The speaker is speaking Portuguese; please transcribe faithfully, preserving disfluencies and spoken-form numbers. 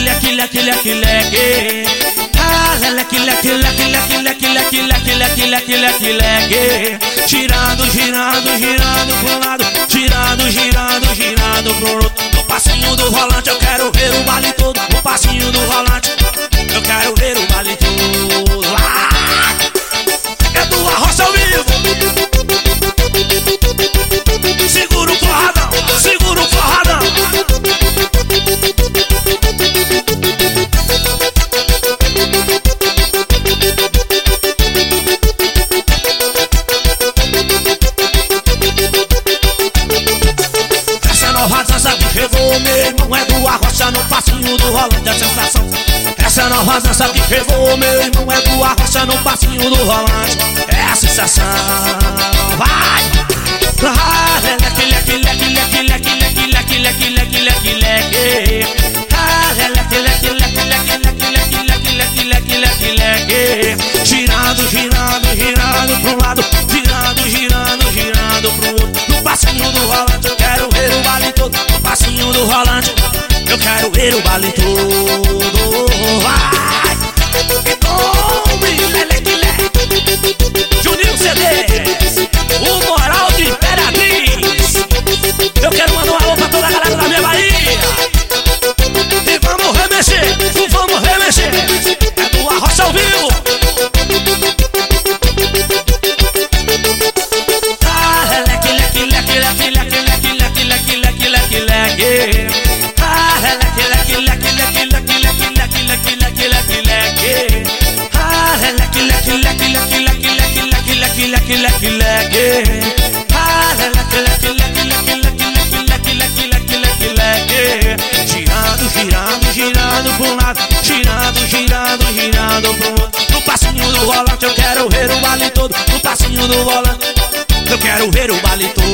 leque, leque, leque, leque. Ah, leque, leque, leque, leque, leque, leque, leque, leque, leque, leque, leque. Girando, girando, girando pro lado, girando, girando, girando pro outro. No passinho do volante eu quero ver o baile todo. No passinho do volante eu quero ver o baile todo. Ah, é do Arrocha ao vivo. Segura o porradão, segura o porradão. Essa nova dança que chegou, meu irmão, é do Arrocha no passinho do volante, é sensação. Essa nova dança que chegou, meu irmão, é do Arrocha no passinho do volante, é a sensação. Vai! Ah, leque, leque, leque, leque, leque, leque, leque, leque, leque, leque, leque. Ah, leque, leque, leque, leque, leque, leque, leque, leque, leque, leque, leque. Girando, girando, girando pro lado, girando, girando, girando pro outro. No passinho do volante eu quero ver o baile todo. No passinho do volante eu quero ver o baile todo. Vai! Tome, leque, leque. Juninho C Ds, o moral de Imperatriz. Eu quero mandar um alô pra toda a galera da minha Bahia. E vamos remexer, vamos remexer. É do Arrocha ao vivo. Ah, leque, leque, leque, leque, leque, leque, leque, leque, leque, leque, leque. Ah, leque, leque, leque, leque, leque, leque, leque, leque, leque, leque, leque. Ah, leque, leque, leque, leque, leque, leque, leque, leque, leque, leque, leque. Ah, leque, leque, leque, leque, leque, leque, leque, leque, leque, leque, leque. Girando, girando, girando pro lado, girando, girando, girando pro outro. No passinho do volante eu quero ver o baile todo. No passinho do volante eu quero ver o baile todo.